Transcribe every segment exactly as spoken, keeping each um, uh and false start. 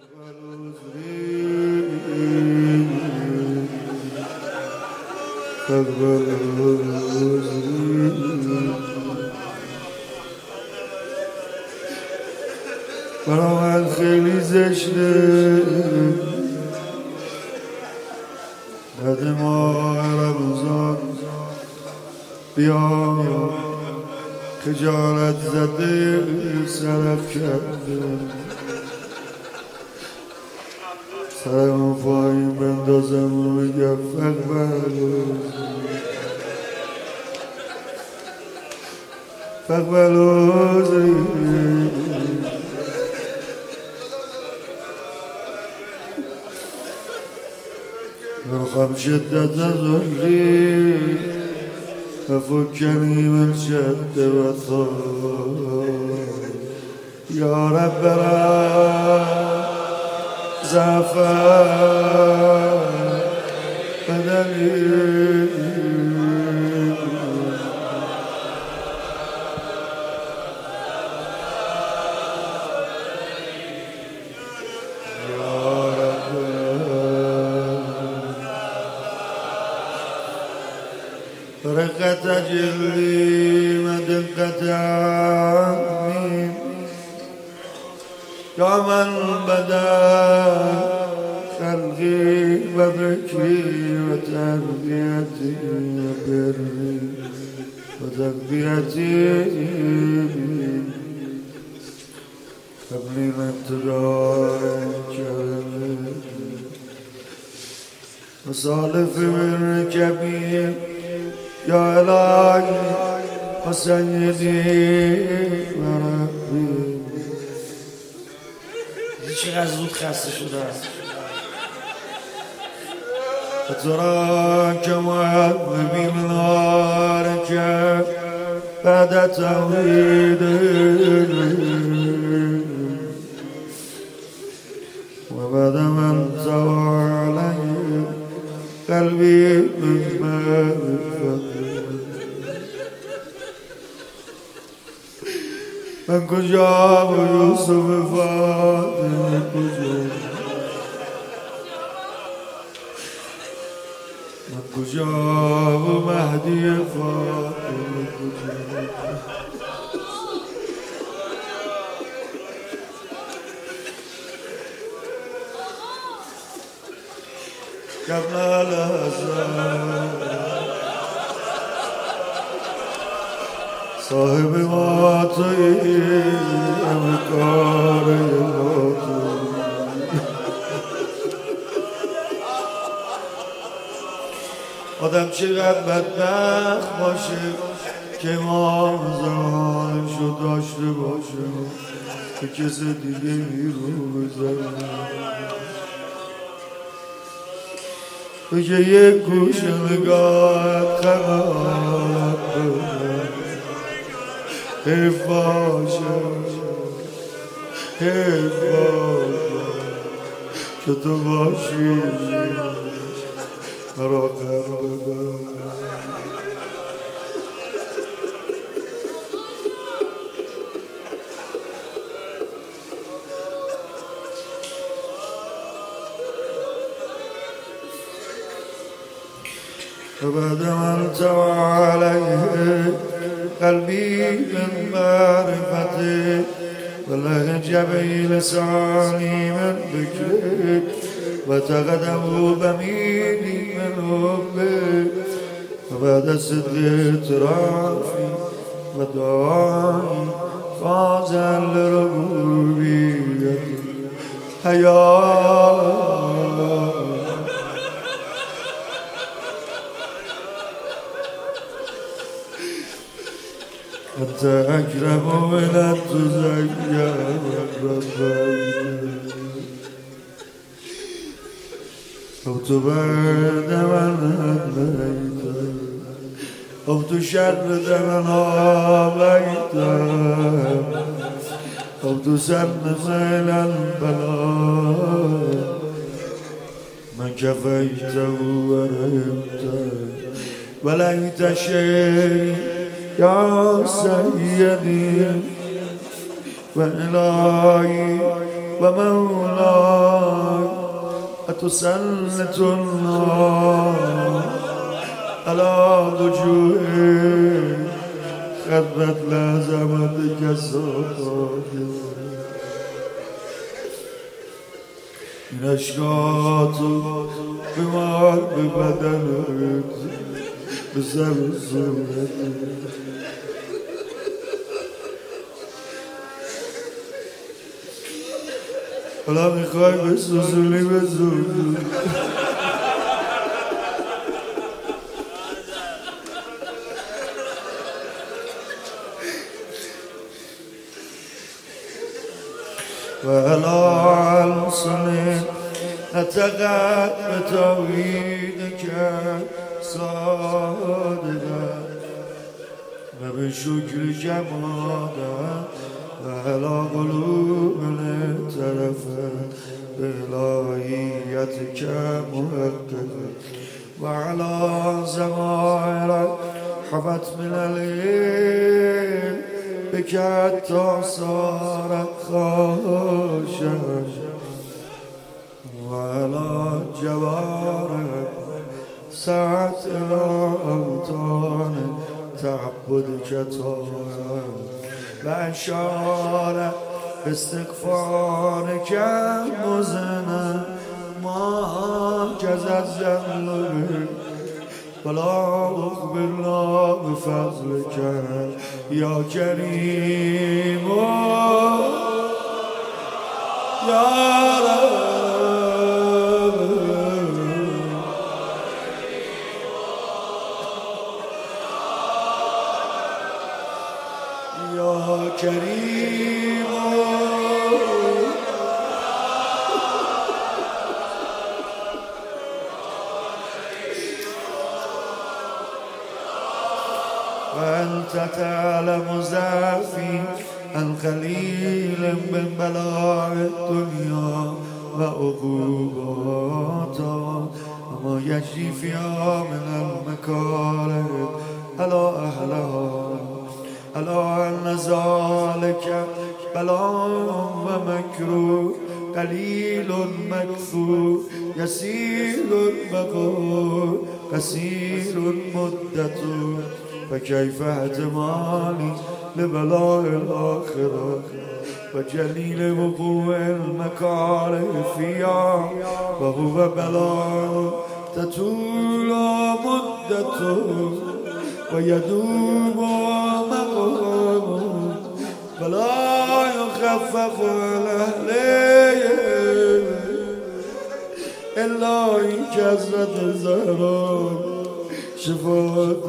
برا من خیلی زشته بعد ما رمضان بیا خجالت زده سرف کرده سرمو پایین بندازم و بگم فقبلوز فقبلوزی برخم شدت ظهری ففكني من شد وثار يا ربنا زعفان بدني رقة جلي مدقة عمي يا من بدا خلقي وذكري وتربيتي وبري وتربيتي قبل من تراك وصالف من كبير يا إلهي وسيدي وربي چقدر زود خسته شده است اتراك وابي من نارك بعد توحيد وبعد من توالي قلبي من معرفة من کجا و یوسف فاطمه کجا من کجا و مهدی فاطمه کجا قبل الأذان صاحب ما توی امکار ما توی آدم چقدر بدبخت باشه که ما زمانشو داشته باشه که کسی دیگه رو بزنه بگه یک گوش نگاه خراب حیف باشه حیف باشه که تو باشی مرا قرار وبعد من توى عليه قلبي من معرفتك ولهجب لساني من ذكرك وتغدم بميلي من حبك وبعد صدق اعترافي ودعائي فازا لربوبيتك حياة أنت أكرم من أن تزكى ربك أو تبعد من هديت أو تشرد من آبيت أو تسلم إلى البلاء من كفيته ورحمته وليت شيء يا سيدي وإلهي و مولاي أتسلط النار على وجوه خرت لازمت کسافت این اشکاتو بمار به بدنت به سر صورتت حالا میخوای بسوزونی بسوزونی ولا السنين نتقد بتوحيدك صادقا وبشكرك مادا وعلى قلوبنا ترفا بإلهيتك مهكذا وعلى زمائر حفت من الليل بك حتى صارت خاشعا وعلى جوارك سعت إلى أوطان تعبدك طاعا وأشار باستغفارك مزنا ما جزى الذنب ولا أخبرنا بفضلك يا كريم يا رب يا كريم وأنت تعلم زافي عن خليل من بلاء الدنيا وعقوباتها وما يجري فيها من المكاره على أهلها ألا أن ذلك بلاء ومكروه قليل مكثور يسير البقاء قصير المدة فكيف احتمالي لبلاء الآخرة وجليل وقوع المكاره فيها وهو بلاء تطول مدته ويدوم مقامه فلا يخفف عن أهله إلا إن كثرت الزهران شفاعة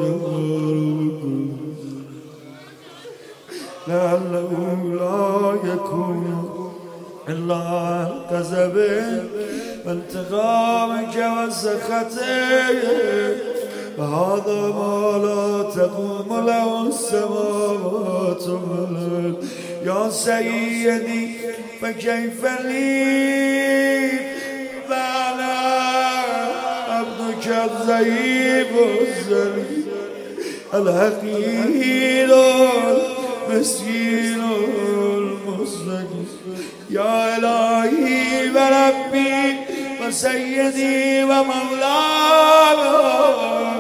لعله لا يكون إلا عن كذبه وانتقامك وسخطه وهذا ما لا تقوم له السماوات والأرض يا سيدي فكيف لي وأنا عبدك الضعيف الذليل الحقير المسكين المستغيث يا إلهي وربي وسيدي ومولاي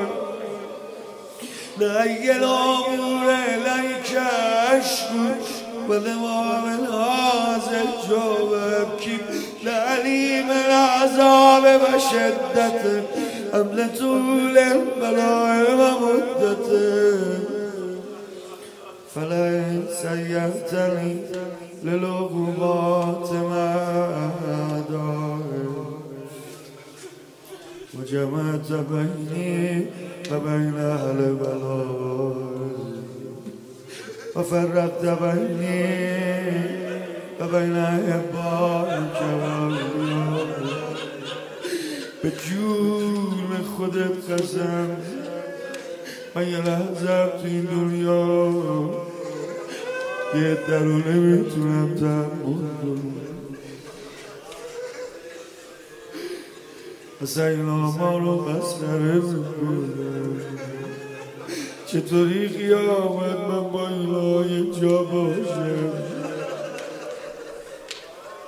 لأي الأمور إليك أشكو ولمام هذا الجو أبكي لأليم العذاب وشدته أم لطول البلاء ومدته فليس يهتني للعقوبات مدار وجمعت بيني وبين أهل البلاء وفرقت بيني وبين أحبائك وأوليائك به جون خودت قسم من یه لحظه تو این دنیا یه در رو نمیتونم تحمل کنم اصلا اینا ما رو مسخره میکنم چطوری قیامت من با اینا یه جا باشم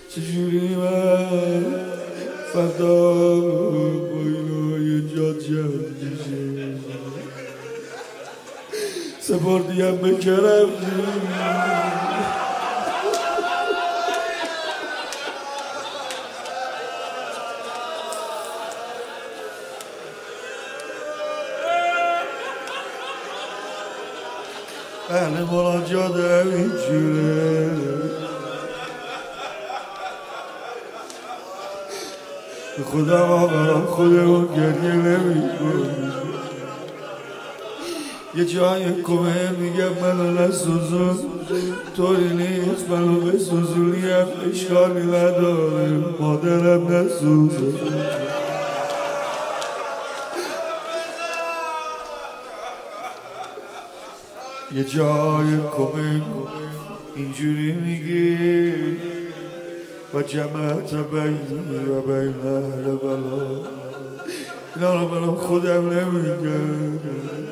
چجوری من فردا با اینو یه جا جمع میشه سپردیم به کرم بله مناجات اینجوره به خدا آقا خودمون گریه نمی کنیم یه جای کومه میگم منو نسوزون طوری نیست منو بسوزونیم اشکالی نداره مادرم نسوزون یه جای کومه اینجوری میگی و جمعت بین و بین اهل بلا اینا رو منم خودم نمیگم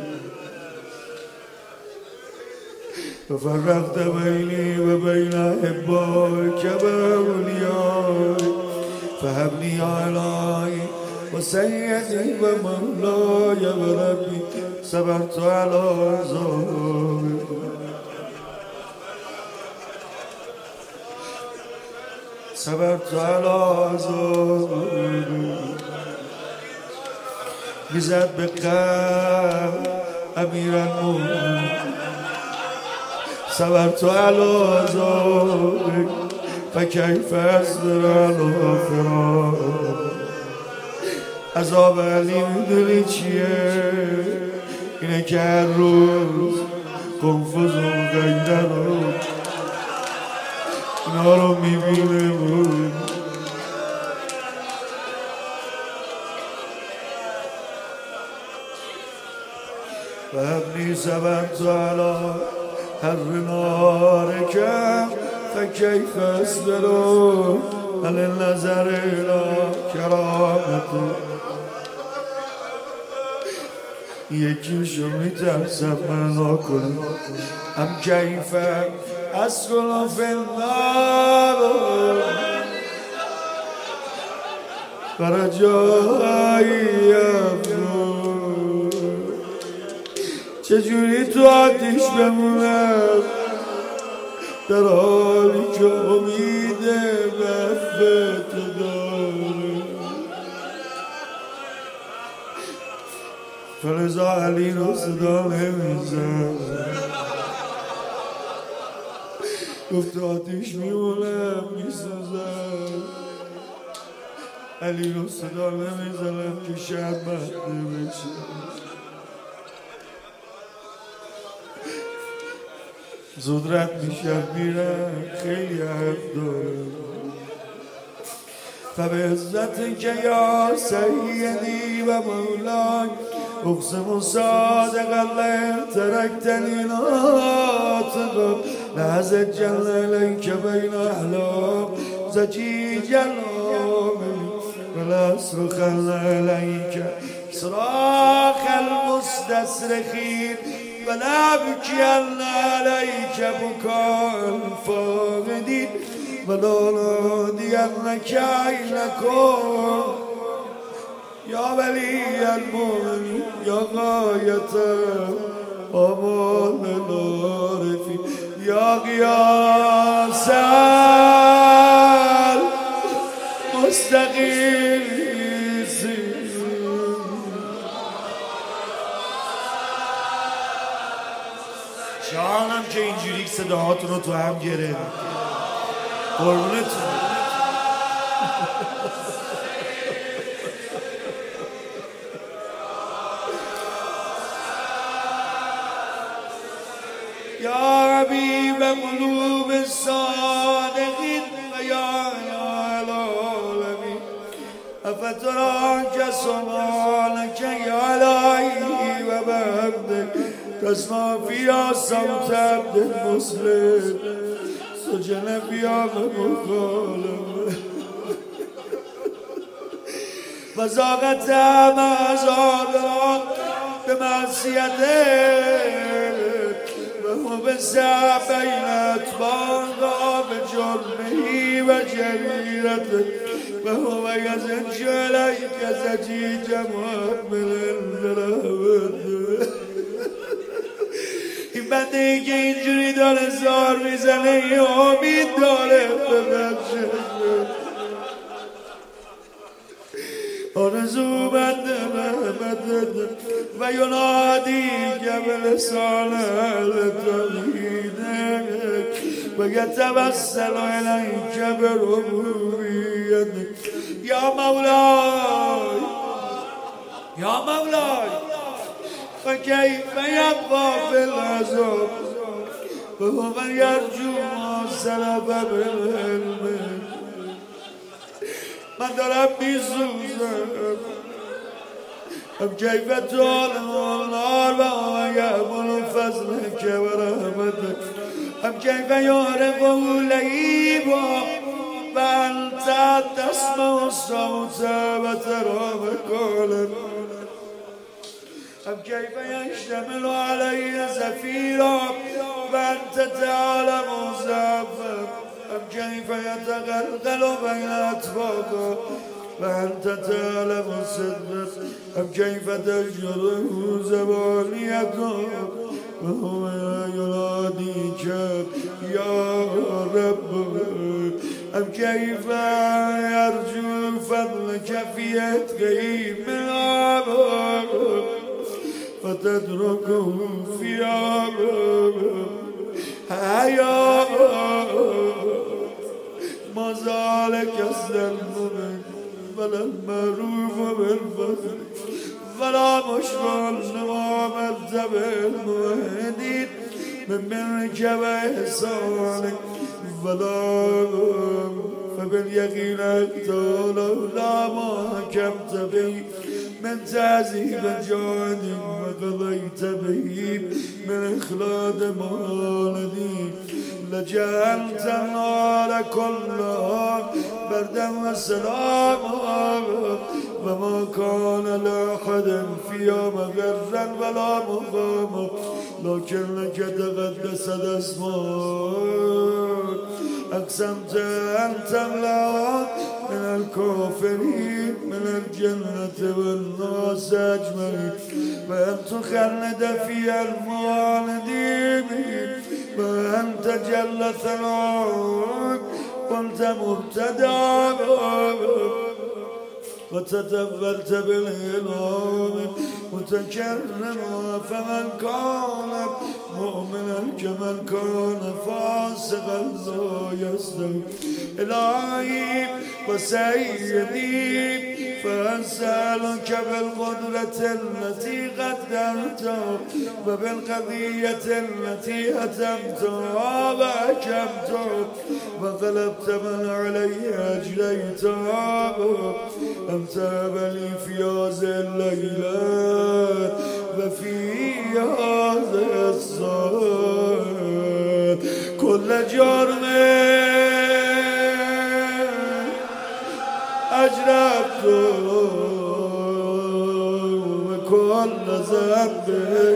و فرقت بینی و بین احباک و اولیای فهمنی الهی و سیدی و مولای و ربی صبرت علی ذنوبی صبرت علی ذنوبی میزد به قلب امیرالمومنین صبرت علی ذنوبی فکیف اصبر علی فراق عذاب علی میدونی چیه اینه که هر روز کنفوز و غیره رو اینا رو میبینه بود و ابنی صبرت علی هر نارکم فکیف اصبرو علی النظر الى کرامتو یکیشو میترسم من نکنم ام کیفم اسکن فی النار برجایی افزون چجوری تو آتیش بمونم در حالی که امید وفت داره فلزا علی رو صدا نمیزن گفت آتیش میمونم میسوزم علی رو صدا نمیزنم که شب مهده بشه زود رد میشم میرم خیلی حرف دارم فبعزتك یا سیدی و مولای اقسم صادقا لئن ترکتنی ناطقا لهزت جل الیک بین احلام زجیج العامل ولأصرخن الیک صراخ المستصرخین ولأبکین الیک بکاء الفاقدین ولا نادینک اینکم یا ولی المؤمنین یا غایت آمال العارفین یا قیاس المستغیثین جانم که اینجوری صداهاتون رو تو هم گره قربونتون یا حبیب قلوب الصادقین و یا العالمین افتراک سبحانک یا الهی و بحمدک تسمع فیها صوت عبد مسلم سجن فیها بمخالفه و ذاقت معذارات به معصیته و مبسع بین اتباع بجرمه وجريرته وهو يزج عليك زجيج مؤمن این بنده که اینجوری داره زار میزنه امید داره ببخشه آرزو بنده بنده و ینادی که بلسان التوحیده و یتوسل الیک بربوبیته یا مولای یا مولای فكيف يبقى في العذاب وهو من يرجو ما سلف بالعلم من دارم میسوزم ام كيف تعلم النار وهو يأمل فضلك ورحمتك ام كيف يعرفه لهيبا وأنت تسمع الصوت وترى مقالب أم كيف يشتمل عليه زفيرا وأنت تعلم زافا أم كيف يتغلغل بين أطفاقه وأنت تعلم سدرا أم كيف تجره زبانيته وهو يناديك يا رب أم كيف يرجو فضلك في يديه من عباده فتتركه في عباده هيا ما ذلك الظلم منك ولا المعروف بالفضل ولا مشغل نوامت بالمهدين من منك وإحسانك ولا فباليقين أقتل لا ما حكمت به من تعذيب جاد وقضيت به من إخلاد مالدي لجعلت النار كلها بردا وسلاما وما كان لأحد فيها مغرا ولا مقاما لكن لك تقدست اسماك أقسمت أن تملأ من الكافرين من الجنة والناس أجمعين وأن تخلد فيها المعاندين وأنت جل ثناؤك كنت مبتدعا وتتبلت بالإله متكرما فمن كان مؤمنا كمن كان فاسقا لا يستوي إلهي وسيدي فأسألك بالقدرة التي قدرتها وبالقضية التي أتمتها وأكمتها وغلبت من علي أجليتها أن تاب لي في هذه الليلة وفي هذا الصلاة كل جرم أجربته وكل ذنب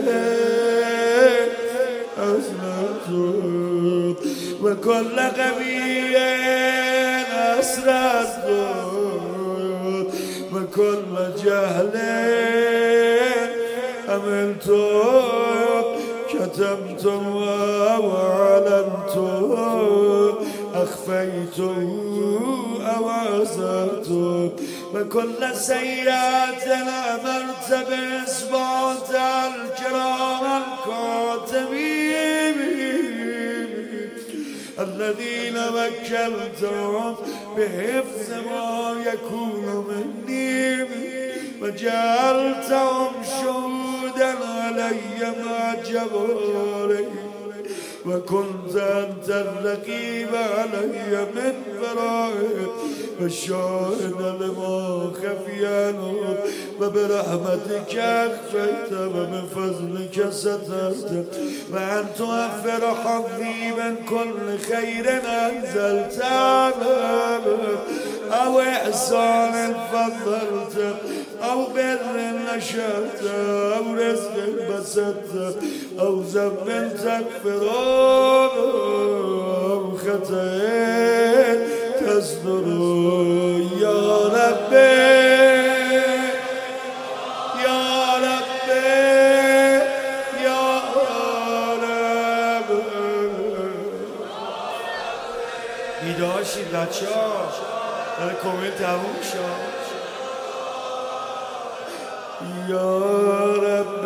أذنبته وكل غبي أسررته وكل جهل أملته كتمته وأعلنته أخفيته أو أسرته وكل سيئات أمرت بإثبات الكرام الكاتبين الذين وكلتهم بحفظ ما يكون مني وجعلتهم شهودا علي مع جباري وكنت أنت الرقيب علي من ورائي والشاهد لما خفي عنه وبرحمتك أخفيت وبفضلك سترت وأن توفر حظي من كل خير أنزلت أو إحسان فضلت او بر نشرت او رزق بسطت او ذنب تغفر او خطأ تصدر یا ربی بیداشید بچه ها داره کامنت تموم شد یا رب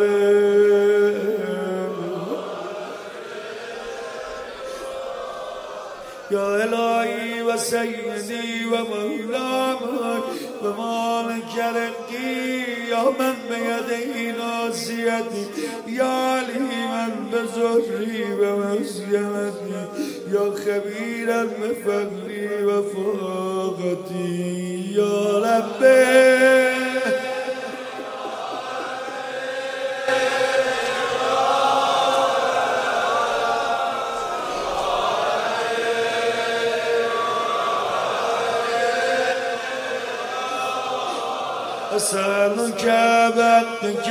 یا الهی و سیدی و مولاي و مالک رقی یا من بیدی ناصیتی یا علیما بزهری و مسکنتی یا خبیرا بفقری و فاقتی یا رب أسألك بعدك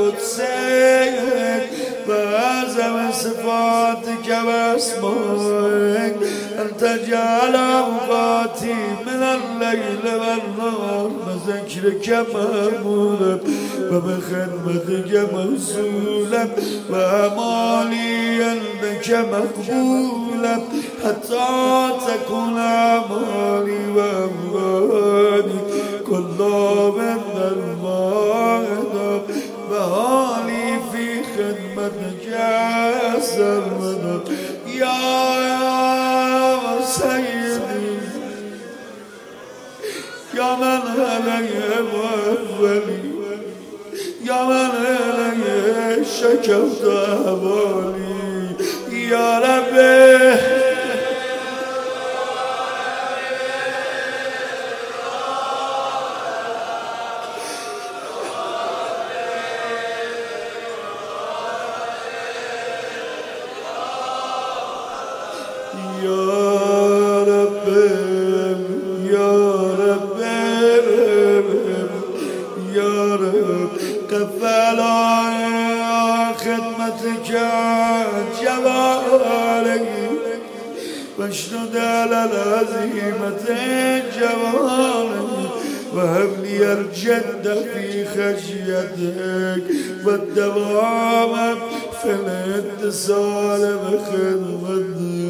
وقدسك وأعظم صفاتك وأسمائك أن تجعل أوقاتي من الليل والنهار بذكرك مأمولا وبخدمتك موصولا وأعمالي عندك مقبولا حتى تكون أعمالي وأموالي كلها من الماء وحالي في خدمتك سرمدا يا سيدي يا من علي مولي يا من علي شكوت أهوالي يا ربي يا رب يا رب يا رب كفل خدمتك جواري واشدد على العزيمة جواري وهب لي الجد في خشيتك والدوام في الاتصال بخدمتك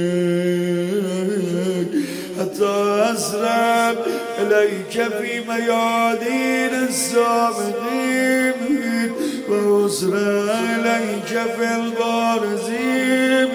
حتى أسرع إليك في ميادين الصامدين وأسرع إليك في البارزين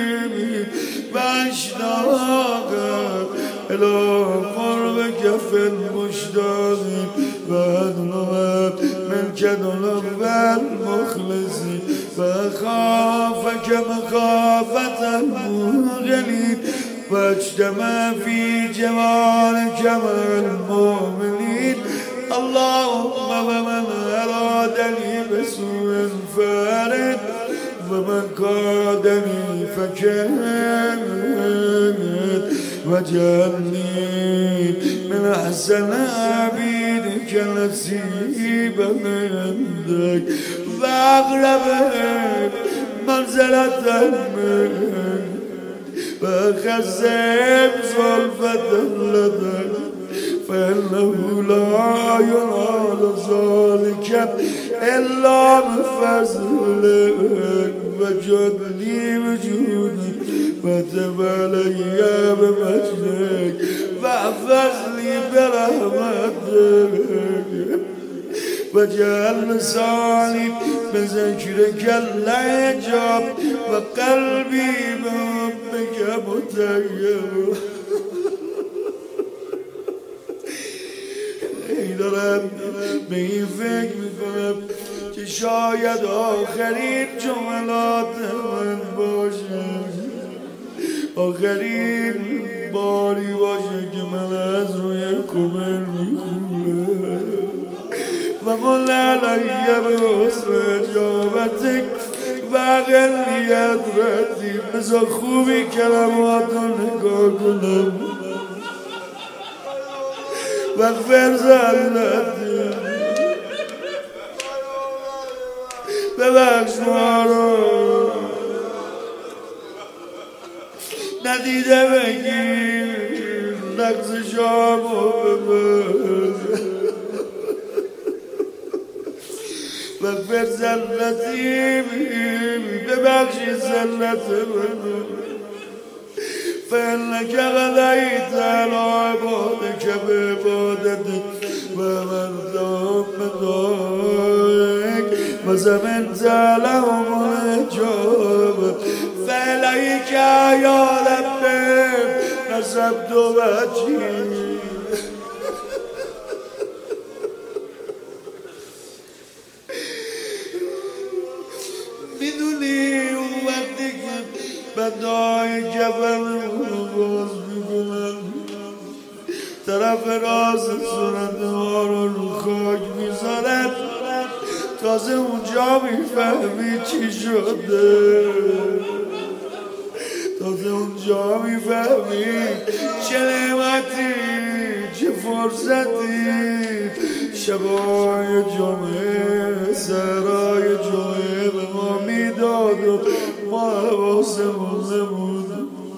وأشتاق إلى قربك في المشتاق وأطلب منك طلب المخلصين فأخافك مخافة المغلين واجتمع في جمالك مع المؤمنين اللهم ومن أرادني بسوء فارد ومن قادني فكان واجعلني من أحسن عبيدك نصيبا عندك وأقرب منزلة منك فخزم زلفة لديك فإنه لا ينال ذلك إلا بفضلك وجد لي وجودك وتب علي بمجدك واحفظ لي برحمتك وجعل لساني بذكرك العجاب وقلبي بحبك متيم ای دارم به این فکر میکنم که شاید آخرین جملات من باشه آخرین باری باشه که من از روی کمر میخونم و من علیه به حسن اجابتک و غلیت ردی بذار خوبی کلماتو نگاه کنم واغفر زلتي ببخش ما رو ندیده بگیر نقص شامو ببخش بغفر زلتی ببخشی زلت منو فإنك غديت على عبادك بعبادتك ومردهم بدعائك وزمنت لهم الإجابة فإليك يا ربي نصبت وجهي میدونی اون وقتی که بدای جبل رو باز میکنن طرف راست صورت ها رو رو خاک میذارن تازه اونجا میفهمی چی شده تازه اونجا میفهمی چه نعمتی چه فرصتی شبای جمعه سرای جمعه به ما میداد و ما حواسمون نبود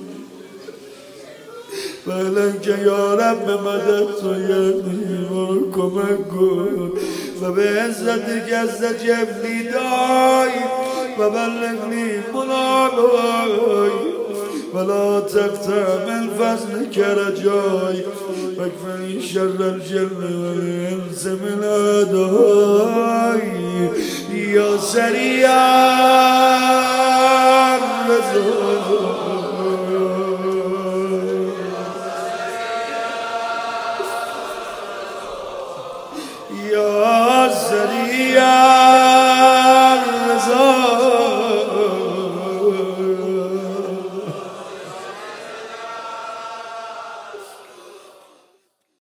بلن که یارب به مدد تو یعنی ما رو کمک کن و به عزت گزد جبلی دای و بلغنی منالای ولا تقطع من فضلك رجاي واكفني شر الجن والانس من اعدائي يا سريع الرزق